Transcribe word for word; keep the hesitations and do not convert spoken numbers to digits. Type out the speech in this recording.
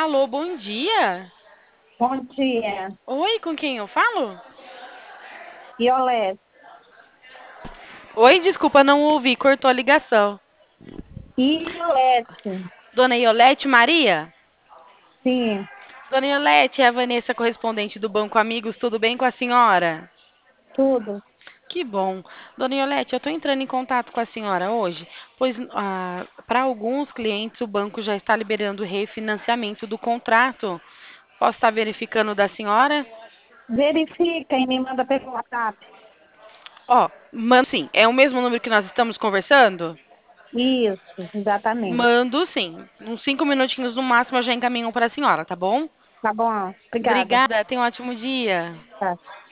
Alô, bom dia. Bom dia, Oi, com quem eu falo? Iolete. Oi, desculpa, não ouvi, cortou a ligação. Iolete, Dona Iolete Maria? sim, Dona Iolete, é a Vanessa, correspondente do Banco Amigos, tudo bem com a senhora? tudo. Que bom. Dona Iolete, eu estou entrando em contato com a senhora hoje, pois para alguns clientes o banco já está liberando o refinanciamento do contrato. Posso estar verificando da senhora? Verifica e me manda pelo WhatsApp. Ó, mando sim. É o mesmo número que nós estamos conversando? Isso, exatamente. Mando sim. Uns cinco minutinhos no máximo eu já encaminho para a senhora, tá bom? Tá bom? Obrigada. Obrigada, tenha um ótimo dia. Tá.